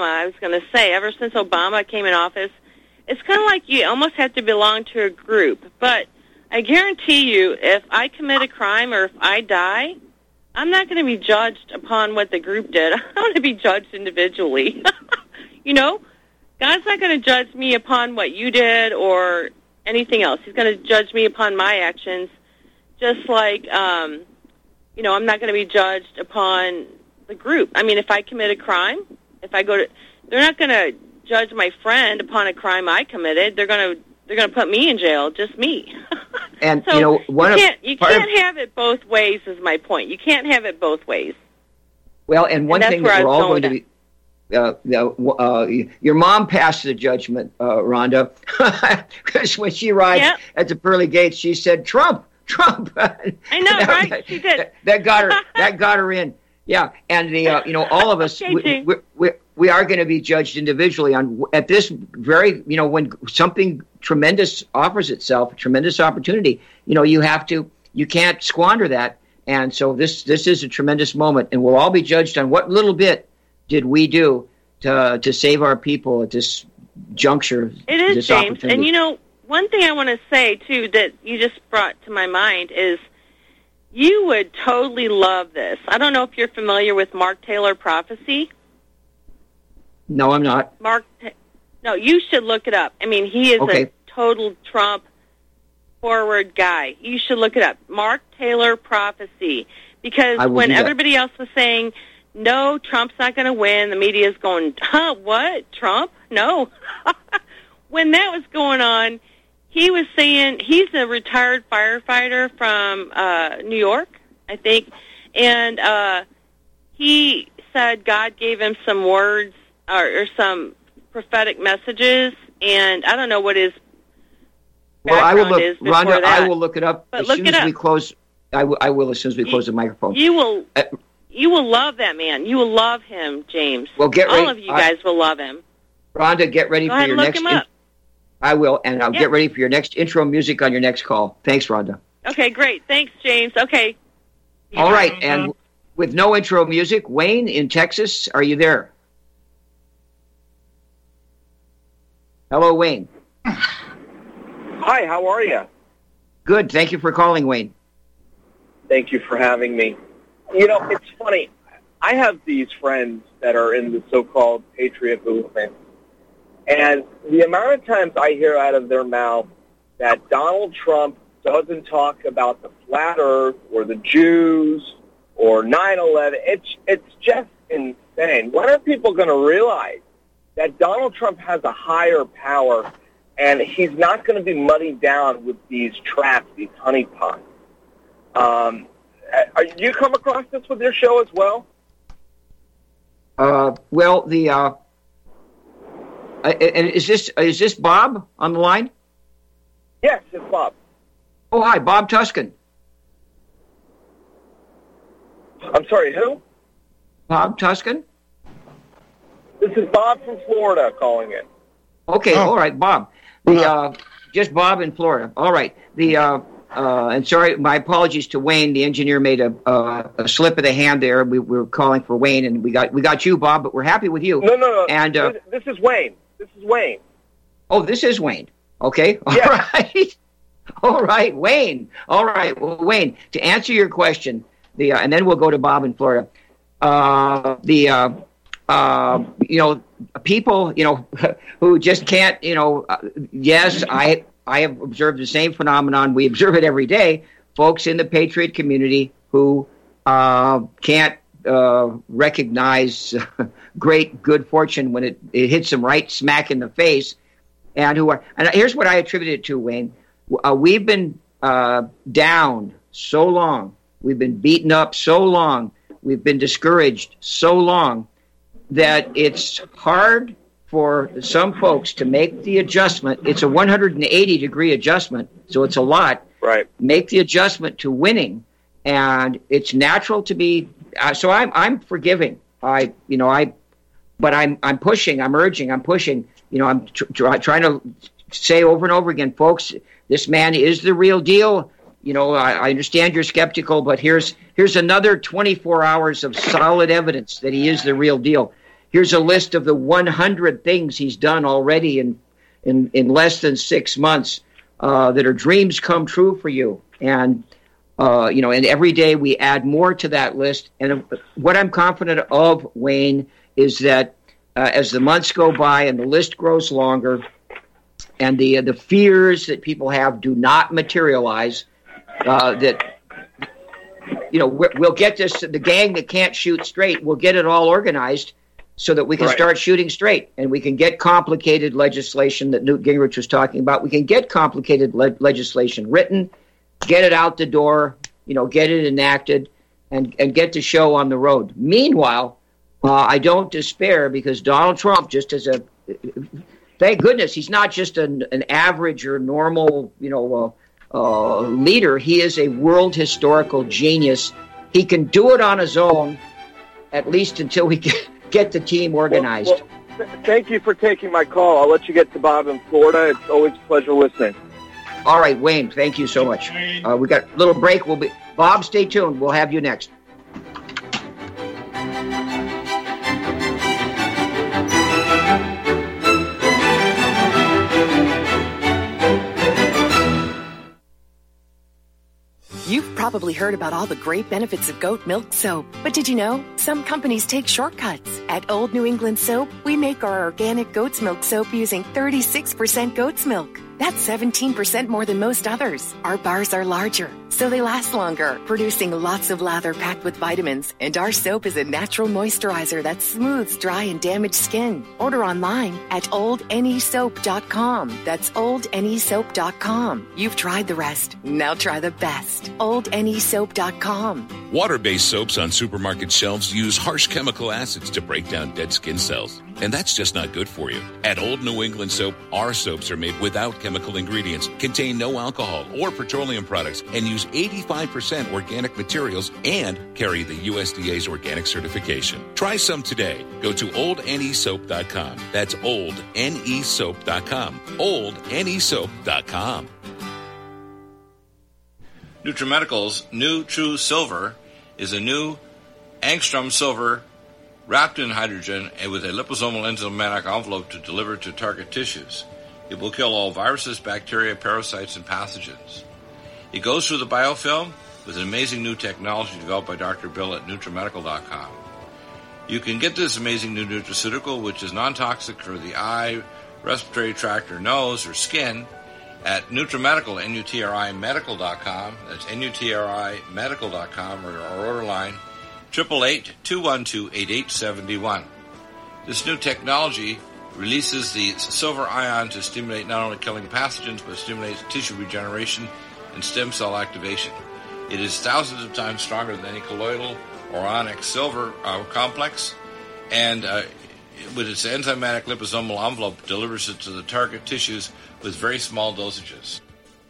Obama came in office, it's kind of like you almost have to belong to a group. But I guarantee you, if I commit a crime or if I die, I'm not going to be judged upon what the group did. I want to be judged individually. You know, God's not going to judge me upon what you did or anything else. He's going to judge me upon my actions, just like, you know, I'm not going to be judged upon the group. I mean, if I commit a crime, they're not going to judge my friend upon a crime I committed. They're going to put me in jail, just me. And so you know, you can't have it both ways. Is my point. You can't have it both ways. Well, and one thing that we're all going to be. Your mom passed the judgment, Rhonda, because when she arrived at the pearly gates, she said, "Trump." I know, right? She did. That got her in. Yeah, and the you know, all of us, we are going to be judged individually at this very, you know, when something tremendous offers itself, a tremendous opportunity, you know, you can't squander that. And so this is a tremendous moment, and we'll all be judged on what little bit did we do to save our people at this juncture. It is, James. And you know, one thing I want to say too that you just brought to my mind is you would totally love this. I don't know if you're familiar with Mark Taylor Prophecy. No, I'm not. No, you should look it up. I mean, he is a total Trump forward guy. You should look it up. Mark Taylor Prophecy. Because when everybody else was saying, no, Trump's not going to win, the media is going, what? Trump? No. When that was going on, he was saying, he's a retired firefighter from New York, I think, and he said God gave him some words or some prophetic messages, and I don't know what his background is before Rhonda, that. I will look it up But as look soon it as up. we close. I will as soon as we close the microphone. You will love that man. You will love him, James. Well, get ready. All of you guys will love him. Rhonda, get ready Go for ahead your and look next. him up. I will, and I'll get ready for your next intro music on your next call. Thanks, Rhonda. Okay, great. Thanks, James. Okay. All right, and with no intro music, Wayne in Texas, are you there? Hello, Wayne. Hi, how are you? Good. Thank you for calling, Wayne. Thank you for having me. You know, it's funny. I have these friends that are in the so-called patriot movement, and the amount of times I hear out of their mouth that Donald Trump doesn't talk about the flat earth or the Jews or 9/11, it's just insane. When are people going to realize that Donald Trump has a higher power and he's not going to be muddied down with these traps, these honeypots? You come across this with your show as well? Well, and is this Bob on the line? Yes, it's Bob. Oh, hi, Bob Tuscan. I'm sorry, who? Bob Tuscan? This is Bob from Florida calling in. Okay, all right, Bob. Just Bob in Florida. All right. And sorry, my apologies to Wayne. The engineer made a slip of the hand there. We were calling for Wayne, and we got you, Bob. But we're happy with you. No. And this is Wayne. Oh, this is Wayne. Okay. All right. All right, Wayne. All right, well, Wayne. To answer your question, and then we'll go to Bob in Florida. People, who just can't, yes, I have observed the same phenomenon. We observe it every day. Folks in the patriot community who can't recognize great good fortune when it hits them right smack in the face, and here's what I attribute it to, Wayne. We've been down so long. We've been beaten up so long. We've been discouraged so long that it's hard for some folks to make the adjustment. It's a 180-degree adjustment, so it's a lot. Right. Make the adjustment to winning, and it's natural to be. So I'm forgiving. But I'm pushing. I'm urging. I'm pushing. I'm trying to say over and over again, folks, this man is the real deal. I understand you're skeptical, but here's another 24 hours of solid evidence that he is the real deal. Here's a list of the 100 things he's done already in less than 6 months that are dreams come true for you. And and every day we add more to that list. And what I'm confident of, Wayne, is that as the months go by and the list grows longer and the fears that people have do not materialize, that we'll get this, the gang that can't shoot straight, we'll get it all organized so that we can start shooting straight, and we can get complicated legislation that Newt Gingrich was talking about. We can get complicated legislation written, get it out the door, get it enacted, and get the show on the road. Meanwhile, I don't despair, because Donald Trump, just as thank goodness, he's not just an average or normal, leader. He is a world historical genius. He can do it on his own, at least until we get the team organized. Well, thank you for taking my call. I'll let you get to Bob in Florida. It's always a pleasure listening. All right, Wayne, thank you so much. We got a little break. Bob, stay tuned. We'll have you next. You've probably heard about all the great benefits of goat milk soap, but did you know some companies take shortcuts? At Old New England Soap, we make our organic goat's milk soap using 36% goat's milk. That's 17% more than most others. Our bars are larger, so they last longer, producing lots of lather packed with vitamins. And our soap is a natural moisturizer that smooths dry and damaged skin. Order online at oldnesoap.com. That's oldnesoap.com. You've tried the rest. Now try the best. oldnesoap.com. Water-based soaps on supermarket shelves use harsh chemical acids to break down dead skin cells. And that's just not good for you. At Old New England Soap, our soaps are made without chemical ingredients, contain no alcohol or petroleum products, and use 85% organic materials and carry the USDA's organic certification. Try some today. Go to oldnesoap.com. That's oldnesoap.com. oldnesoap.com. NutriMedical's new True Silver is a new angstrom silver wrapped in hydrogen and with a liposomal enzymatic envelope to deliver to target tissues. It will kill all viruses, bacteria, parasites, and pathogens. It goes through the biofilm with an amazing new technology developed by Dr. Bill at NutriMedical.com. You can get this amazing new nutraceutical, which is non-toxic for the eye, respiratory tract, or nose, or skin, at NutriMedical, NutriMedical.com. That's NutriMedical.com, or our order line 888-212-8871. This new technology releases the silver ion to stimulate not only killing pathogens, but stimulates tissue regeneration and stem cell activation. It is thousands of times stronger than any colloidal or onyx silver complex, and with its enzymatic liposomal envelope, delivers it to the target tissues with very small dosages.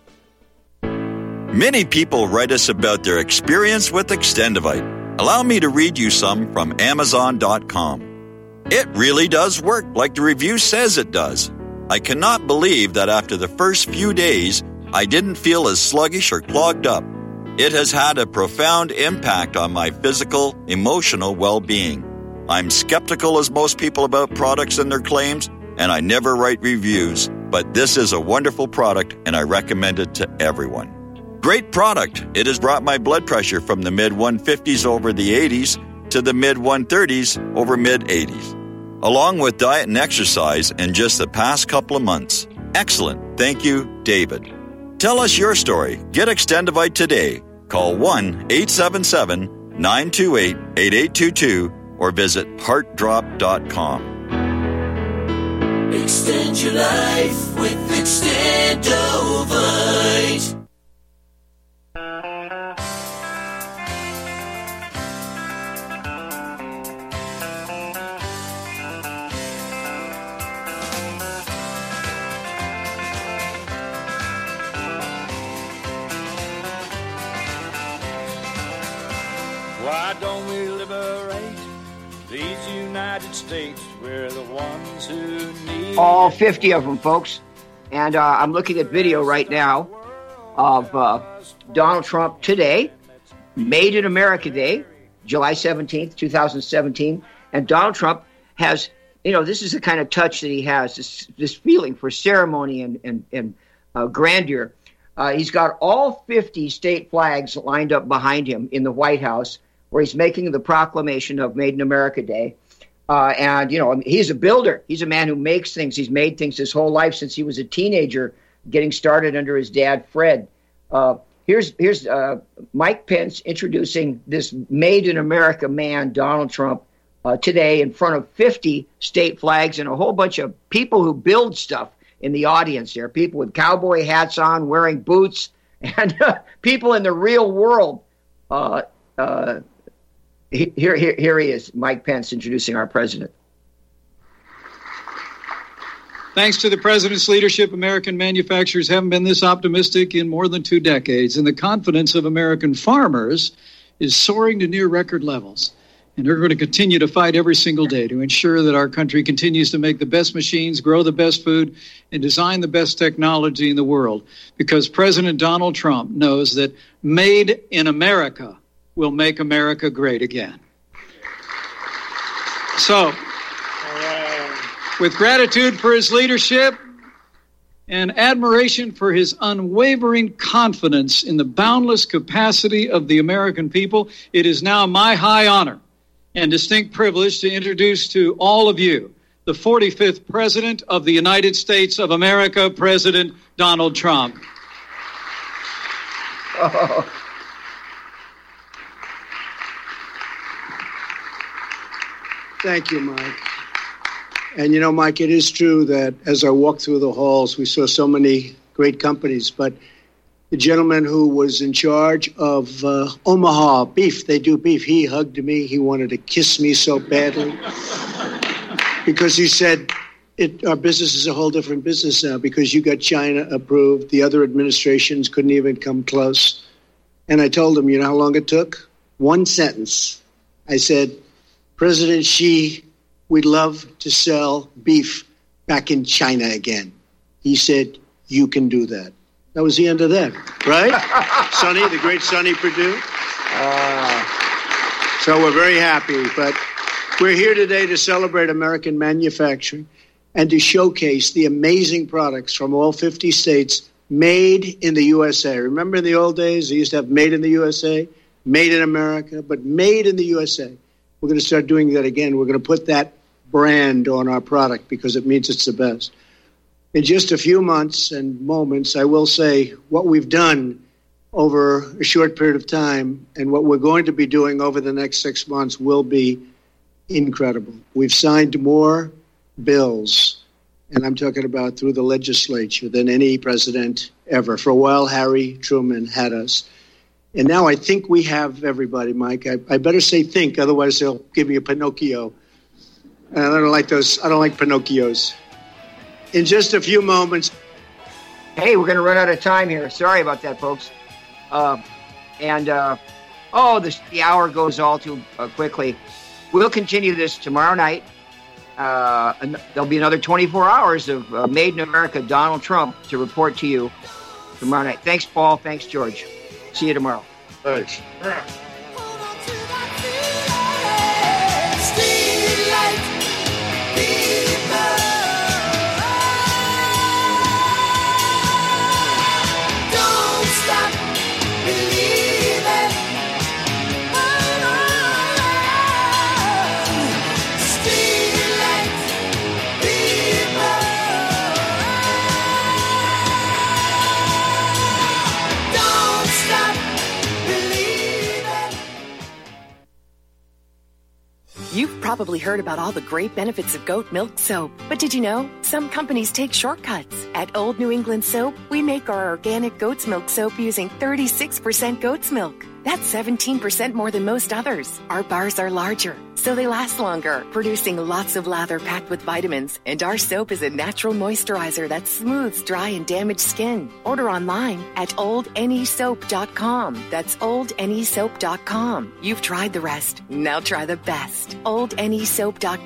Many people write us about their experience with Extendivite. Allow me to read you some from Amazon.com. It really does work like the review says it does. I cannot believe that after the first few days, I didn't feel as sluggish or clogged up. It has had a profound impact on my physical, emotional well-being. I'm skeptical as most people about products and their claims, and I never write reviews, but this is a wonderful product and I recommend it to everyone. Great product. It has brought my blood pressure from the mid-150s over the 80s to the mid-130s over mid-80s, along with diet and exercise in just the past couple of months. Excellent. Thank you, David. Tell us your story. Get Extendivite today. Call 1-877-928-8822 or visit heartdrop.com. Extend your life with Extendovite. Why don't we liberate these United States? We're the ones who need all 50 of them, folks. And I'm looking at video right now of Donald Trump today, Made in America Day, July 17th, 2017. And Donald Trump has, this is the kind of touch that he has, this feeling for ceremony and grandeur. He's got all 50 state flags lined up behind him in the White House, where he's making the proclamation of Made in America Day. And, you know, he's a builder. He's a man who makes things. He's made things his whole life since he was a teenager, getting started under his dad, Fred. Here's Mike Pence introducing this Made in America man, Donald Trump, today in front of 50 state flags and a whole bunch of people who build stuff in the audience there. People with cowboy hats on, wearing boots, and people in the real world. Here he is, Mike Pence, introducing our president. Thanks to the president's leadership, American manufacturers haven't been this optimistic in more than 2 decades, and the confidence of American farmers is soaring to near record levels. And we're going to continue to fight every single day to ensure that our country continues to make the best machines, grow the best food, and design the best technology in the world, because President Donald Trump knows that Made in America will make America great again. So, with gratitude for his leadership and admiration for his unwavering confidence in the boundless capacity of the American people, it is now my high honor and distinct privilege to introduce to all of you the 45th President of the United States of America, President Donald Trump. Oh. Thank you, Mike. And, you know, Mike, it is true that as I walked through the halls, we saw so many great companies. But the gentleman who was in charge of Omaha Beef, they do beef, he hugged me. He wanted to kiss me so badly because he said, our business is a whole different business now because you got China approved. The other administrations couldn't even come close. And I told him, you know how long it took? 1 sentence. I said, President Xi, we'd love to sell beef back in China again. He said, you can do that. That was the end of that, right? Sonny, the great Sonny Perdue. So we're very happy. But we're here today to celebrate American manufacturing and to showcase the amazing products from all 50 states made in the USA. Remember in the old days, they used to have made in the USA, made in America, but made in the USA. We're going to start doing that again. We're going to put that brand on our product because it means it's the best. In just a few months and moments, I will say what we've done over a short period of time and what we're going to be doing over the next 6 months will be incredible. We've signed more bills, and I'm talking about through the legislature, than any president ever. For a while, Harry Truman had us. And now I think we have everybody, Mike. I better say think, otherwise they'll give me a Pinocchio. And I don't like those. I don't like Pinocchios. In just a few moments. Hey, we're going to run out of time here. Sorry about that, folks. The hour goes all too quickly. We'll continue this tomorrow night. And there'll be another 24 hours of Made in America Donald Trump to report to you tomorrow night. Thanks, Paul. Thanks, George. See you tomorrow. Thanks. You've probably heard about all the great benefits of goat milk soap. But did you know some companies take shortcuts? At Old New England Soap, we make our organic goat's milk soap using 36% goat's milk. That's 17% more than most others. Our bars are larger, so they last longer, producing lots of lather packed with vitamins. And our soap is a natural moisturizer that smooths dry and damaged skin. Order online at oldnesoap.com. That's oldnesoap.com. You've tried the rest. Now try the best.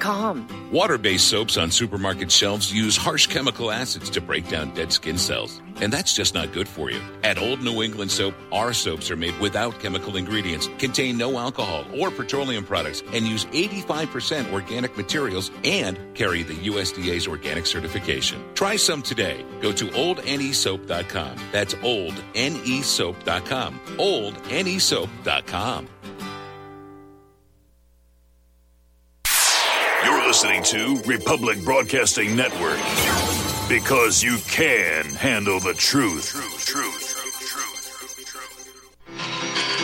oldnesoap.com. Water-based soaps on supermarket shelves use harsh chemical acids to break down dead skin cells. and that's just not good for you. At Old New England Soap, our soaps are made without chemical ingredients, contain no alcohol or petroleum products, and use 85% organic materials and carry the USDA's organic certification. Try some today. Go to oldnesoap.com. That's oldnesoap.com. oldnesoap.com. You're listening to Republic Broadcasting Network, because you can handle the truth.